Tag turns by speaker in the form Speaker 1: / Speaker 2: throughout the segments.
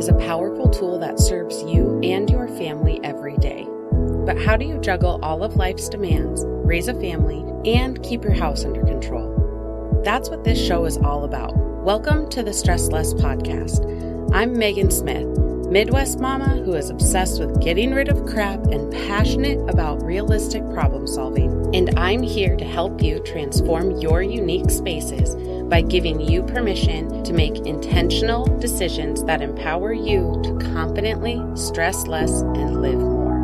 Speaker 1: is a powerful tool that serves you and your family every day. But how do you juggle all of life's demands, raise a family, and keep your house under control? That's what this show is all about. Welcome to the Stress Less Podcast. I'm Megan Smith, Midwest mama who is obsessed with getting rid of crap and passionate about realistic problem solving. And I'm here to help you transform your unique spaces by giving you permission to make intentional decisions that empower you to confidently stress less and live more.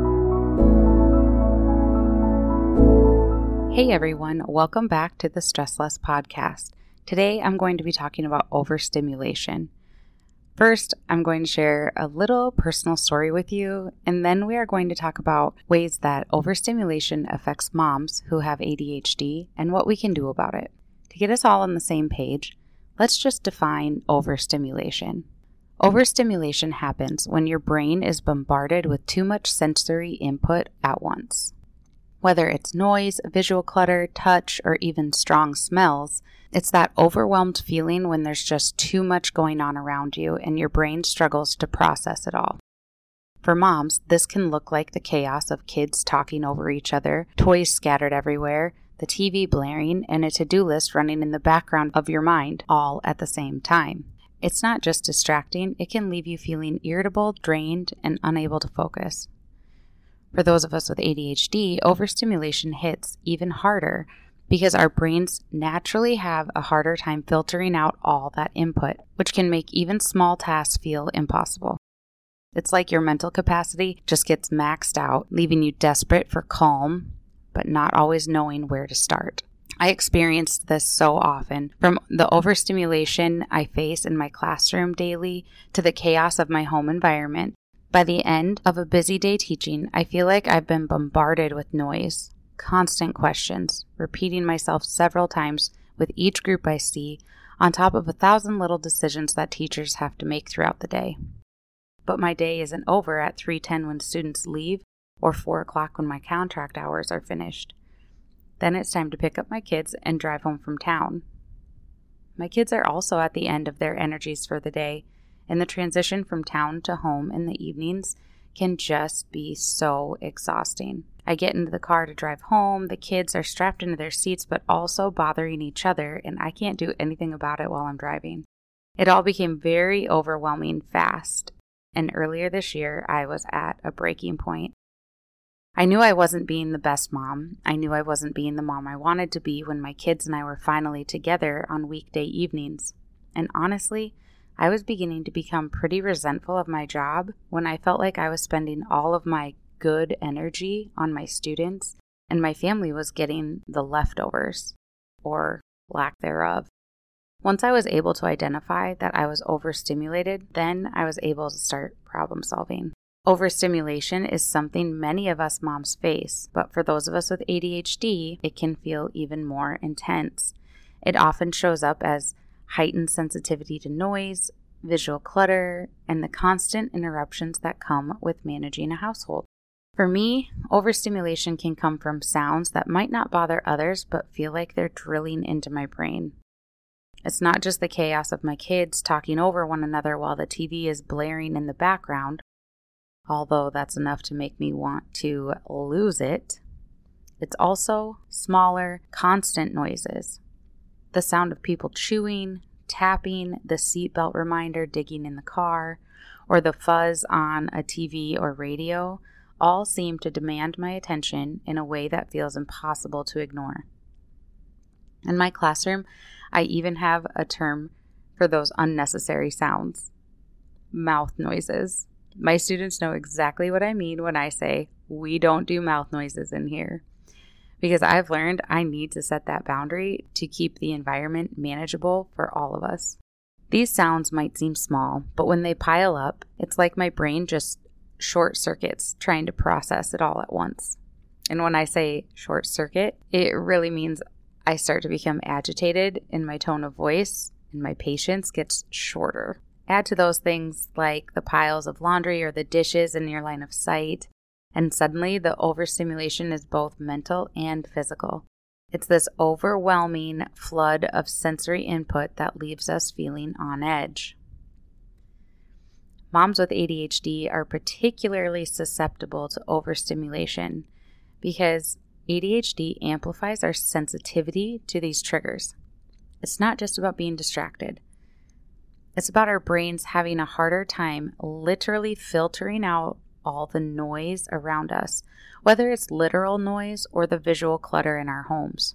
Speaker 2: Hey everyone, welcome back to the Stress Less Podcast. Today I'm going to be talking about overstimulation. First, I'm going to share a little personal story with you, and then we are going to talk about ways that overstimulation affects moms who have ADHD and what we can do about it. To get us all on the same page, let's just define overstimulation. Overstimulation happens when your brain is bombarded with too much sensory input at once. Whether it's noise, visual clutter, touch, or even strong smells, it's that overwhelmed feeling when there's just too much going on around you and your brain struggles to process it all. For moms, this can look like the chaos of kids talking over each other, toys scattered everywhere, the TV blaring, and a to-do list running in the background of your mind, all at the same time. It's not just distracting, it can leave you feeling irritable, drained, and unable to focus. For those of us with ADHD, overstimulation hits even harder because our brains naturally have a harder time filtering out all that input, which can make even small tasks feel impossible. It's like your mental capacity just gets maxed out, leaving you desperate for calm, but not always knowing where to start. I experienced this so often, from the overstimulation I face in my classroom daily to the chaos of my home environment. By the end of a busy day teaching, I feel like I've been bombarded with noise, constant questions, repeating myself several times with each group I see, on top of 1,000 little decisions that teachers have to make throughout the day. But my day isn't over at 3:10 when students leave or 4 o'clock when my contract hours are finished. Then it's time to pick up my kids and drive home from town. My kids are also at the end of their energies for the day, and the transition from town to home in the evenings can just be so exhausting. I get into the car to drive home, the kids are strapped into their seats but also bothering each other, and I can't do anything about it while I'm driving. It all became very overwhelming fast, and earlier this year I was at a breaking point. I knew I wasn't being the best mom. I knew I wasn't being the mom I wanted to be when my kids and I were finally together on weekday evenings. And honestly, I was beginning to become pretty resentful of my job when I felt like I was spending all of my good energy on my students and my family was getting the leftovers, or lack thereof. Once I was able to identify that I was overstimulated, then I was able to start problem solving. Overstimulation is something many of us moms face, but for those of us with ADHD, it can feel even more intense. It often shows up as heightened sensitivity to noise, visual clutter, and the constant interruptions that come with managing a household. For me, overstimulation can come from sounds that might not bother others but feel like they're drilling into my brain. It's not just the chaos of my kids talking over one another while the TV is blaring in the background, although that's enough to make me want to lose it. It's also smaller, constant noises. The sound of people chewing, tapping, the seatbelt reminder digging in the car, or the fuzz on a TV or radio all seem to demand my attention in a way that feels impossible to ignore. In my classroom, I even have a term for those unnecessary sounds: mouth noises. My students know exactly what I mean when I say, we don't do mouth noises in here. Because I've learned I need to set that boundary to keep the environment manageable for all of us. These sounds might seem small, but when they pile up, it's like my brain just short circuits trying to process it all at once. And when I say short circuit, it really means I start to become agitated in my tone of voice and my patience gets shorter. Add to those things like the piles of laundry or the dishes in your line of sight, and suddenly the overstimulation is both mental and physical. It's this overwhelming flood of sensory input that leaves us feeling on edge. Moms with ADHD are particularly susceptible to overstimulation because ADHD amplifies our sensitivity to these triggers. It's not just about being distracted. It's about our brains having a harder time literally filtering out all the noise around us, whether it's literal noise or the visual clutter in our homes.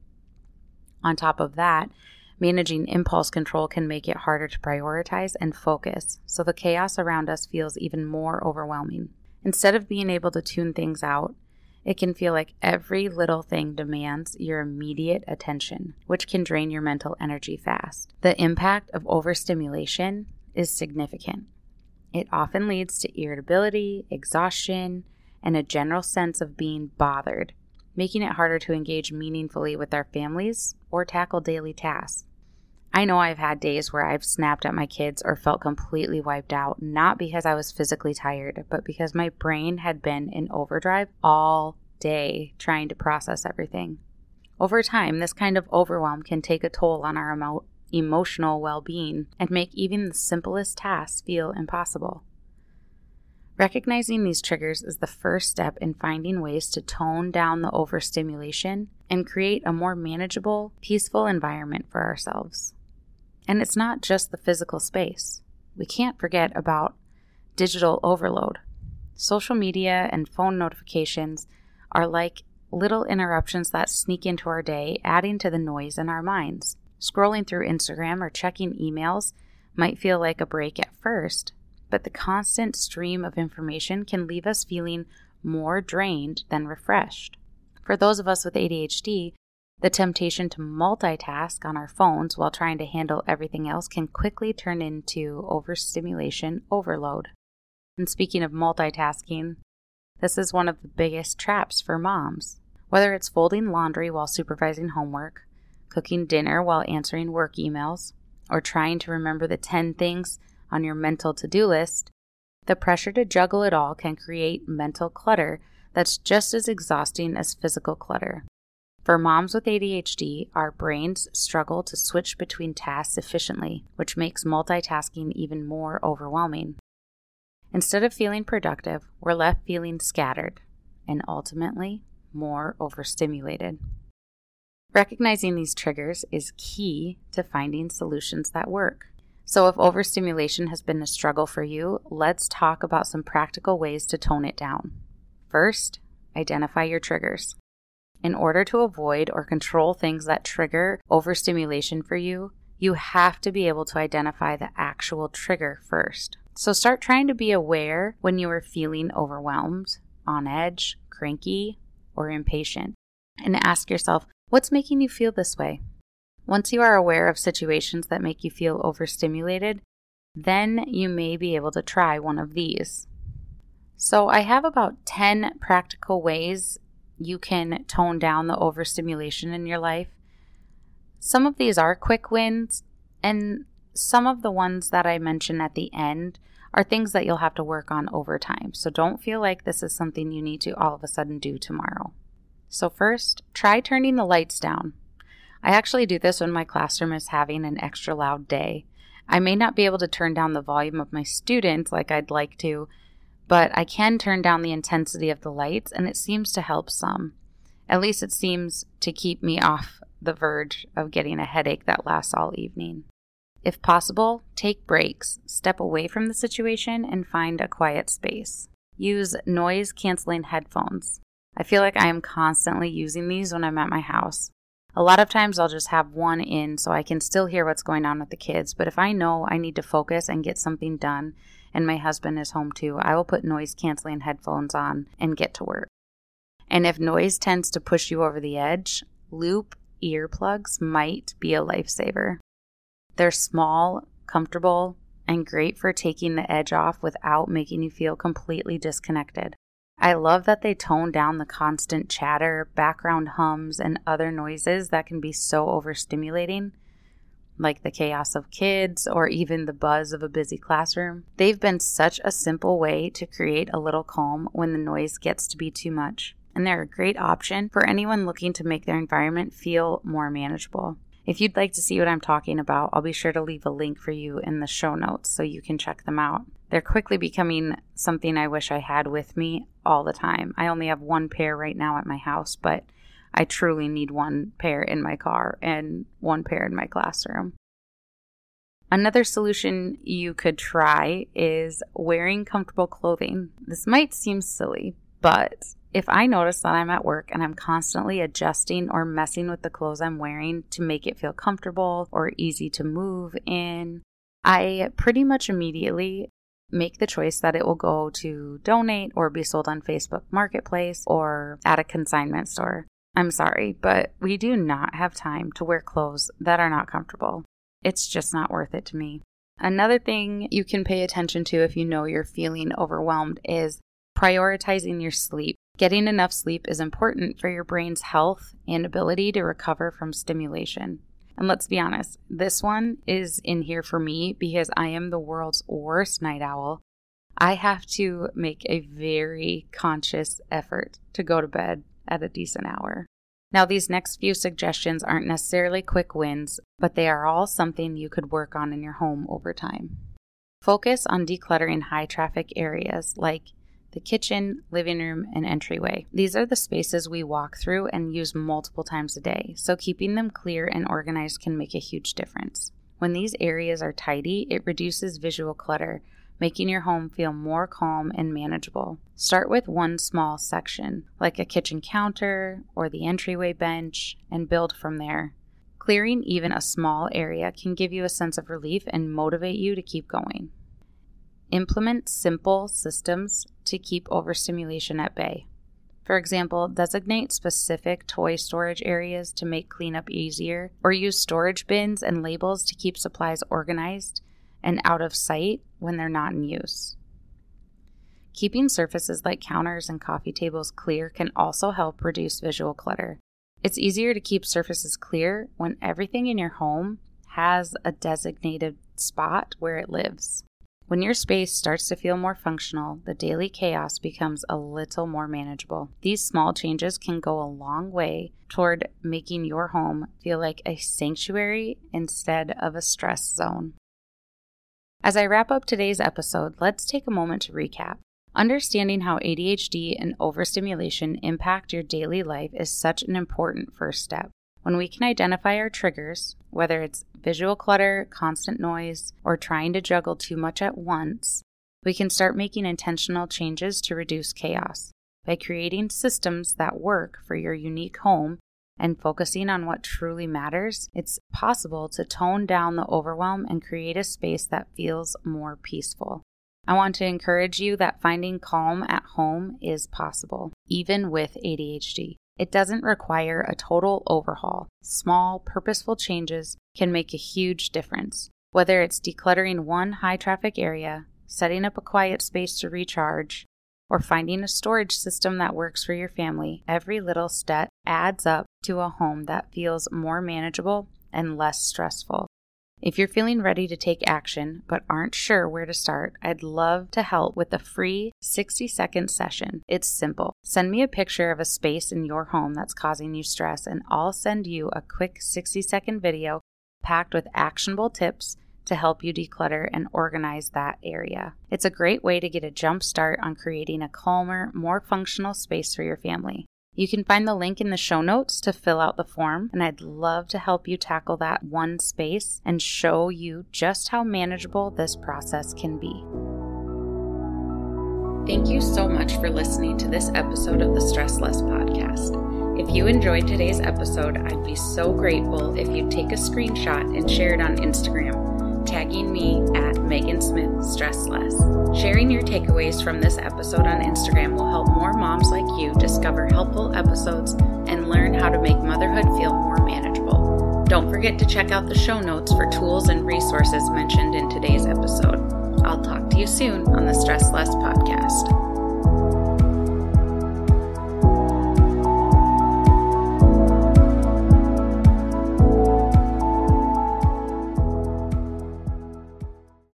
Speaker 2: On top of that, managing impulse control can make it harder to prioritize and focus, so the chaos around us feels even more overwhelming. Instead of being able to tune things out, it can feel like every little thing demands your immediate attention, which can drain your mental energy fast. The impact of overstimulation is significant. It often leads to irritability, exhaustion, and a general sense of being bothered, making it harder to engage meaningfully with our families or tackle daily tasks. I know I've had days where I've snapped at my kids or felt completely wiped out, not because I was physically tired, but because my brain had been in overdrive all day trying to process everything. Over time, this kind of overwhelm can take a toll on our emotional well-being and make even the simplest tasks feel impossible. Recognizing these triggers is the first step in finding ways to tone down the overstimulation and create a more manageable, peaceful environment for ourselves. And it's not just the physical space. We can't forget about digital overload. Social media and phone notifications are like little interruptions that sneak into our day, adding to the noise in our minds. Scrolling through Instagram or checking emails might feel like a break at first, but the constant stream of information can leave us feeling more drained than refreshed. For those of us with ADHD, the temptation to multitask on our phones while trying to handle everything else can quickly turn into overstimulation overload. And speaking of multitasking, this is one of the biggest traps for moms. Whether it's folding laundry while supervising homework, cooking dinner while answering work emails, or trying to remember the 10 things on your mental to-do list, the pressure to juggle it all can create mental clutter that's just as exhausting as physical clutter. For moms with ADHD, our brains struggle to switch between tasks efficiently, which makes multitasking even more overwhelming. Instead of feeling productive, we're left feeling scattered and ultimately more overstimulated. Recognizing these triggers is key to finding solutions that work. So if overstimulation has been a struggle for you, let's talk about some practical ways to tone it down. First, identify your triggers. In order to avoid or control things that trigger overstimulation for you, you have to be able to identify the actual trigger first. So start trying to be aware when you are feeling overwhelmed, on edge, cranky, or impatient, and ask yourself, what's making you feel this way? Once you are aware of situations that make you feel overstimulated, then you may be able to try one of these. So I have about 10 practical ways you can tone down the overstimulation in your life. Some of these are quick wins, and some of the ones that I mention at the end are things that you'll have to work on over time. So don't feel like this is something you need to all of a sudden do tomorrow. So first, try turning the lights down. I actually do this when my classroom is having an extra loud day. I may not be able to turn down the volume of my students like I'd like to, but I can turn down the intensity of the lights, and it seems to help some. At least it seems to keep me off the verge of getting a headache that lasts all evening. If possible, take breaks, step away from the situation, and find a quiet space. Use noise-canceling headphones. I feel like I am constantly using these when I'm at my house. A lot of times I'll just have one in so I can still hear what's going on with the kids, but if I know I need to focus and get something done, and my husband is home too, I will put noise-canceling headphones on and get to work. And if noise tends to push you over the edge, loop earplugs might be a lifesaver. They're small, comfortable, and great for taking the edge off without making you feel completely disconnected. I love that they tone down the constant chatter, background hums, and other noises that can be so overstimulating, like the chaos of kids or even the buzz of a busy classroom. They've been such a simple way to create a little calm when the noise gets to be too much, and they're a great option for anyone looking to make their environment feel more manageable. If you'd like to see what I'm talking about, I'll be sure to leave a link for you in the show notes so you can check them out. They're quickly becoming something I wish I had with me all the time. I only have one pair right now at my house, but I truly need one pair in my car and one pair in my classroom. Another solution you could try is wearing comfortable clothing. This might seem silly, but if I notice that I'm at work and I'm constantly adjusting or messing with the clothes I'm wearing to make it feel comfortable or easy to move in, I pretty much immediately make the choice that it will go to donate or be sold on Facebook Marketplace or at a consignment store. I'm sorry, but we do not have time to wear clothes that are not comfortable. It's just not worth it to me. Another thing you can pay attention to if you know you're feeling overwhelmed is prioritizing your sleep. Getting enough sleep is important for your brain's health and ability to recover from stimulation. And let's be honest, this one is in here for me because I am the world's worst night owl. I have to make a very conscious effort to go to bed at a decent hour. Now, these next few suggestions aren't necessarily quick wins, but they are all something you could work on in your home over time. Focus on decluttering high traffic areas like the kitchen, living room, and entryway. These are the spaces we walk through and use multiple times a day, so keeping them clear and organized can make a huge difference. When these areas are tidy, it reduces visual clutter, making your home feel more calm and manageable. Start with one small section, like a kitchen counter or the entryway bench, and build from there. Clearing even a small area can give you a sense of relief and motivate you to keep going. Implement simple systems to keep overstimulation at bay. For example, designate specific toy storage areas to make cleanup easier, or use storage bins and labels to keep supplies organized and out of sight when they're not in use. Keeping surfaces like counters and coffee tables clear can also help reduce visual clutter. It's easier to keep surfaces clear when everything in your home has a designated spot where it lives. When your space starts to feel more functional, the daily chaos becomes a little more manageable. These small changes can go a long way toward making your home feel like a sanctuary instead of a stress zone. As I wrap up today's episode, let's take a moment to recap. Understanding how ADHD and overstimulation impact your daily life is such an important first step. When we can identify our triggers, whether it's visual clutter, constant noise, or trying to juggle too much at once, we can start making intentional changes to reduce chaos. By creating systems that work for your unique home and focusing on what truly matters, it's possible to tone down the overwhelm and create a space that feels more peaceful. I want to encourage you that finding calm at home is possible, even with ADHD. It doesn't require a total overhaul. Small, purposeful changes can make a huge difference. Whether it's decluttering one high-traffic area, setting up a quiet space to recharge, or finding a storage system that works for your family, every little step adds up to a home that feels more manageable and less stressful. If you're feeling ready to take action but aren't sure where to start, I'd love to help with a free 60-second session. It's simple. Send me a picture of a space in your home that's causing you stress, and I'll send you a quick 60-second video packed with actionable tips to help you declutter and organize that area. It's a great way to get a jump start on creating a calmer, more functional space for your family. You can find the link in the show notes to fill out the form, and I'd love to help you tackle that one space and show you just how manageable this process can be.
Speaker 1: Thank you so much for listening to this episode of the Stress Less podcast. If you enjoyed today's episode, I'd be so grateful if you'd take a screenshot and share it on Instagram, tagging me at Megan Smith Stress Less. Sharing your takeaways from this episode on Instagram will help more moms like you discover helpful episodes and learn how to make motherhood feel more manageable. Don't forget to check out the show notes for tools and resources mentioned in today's episode. I'll talk to you soon on the Stress Less podcast.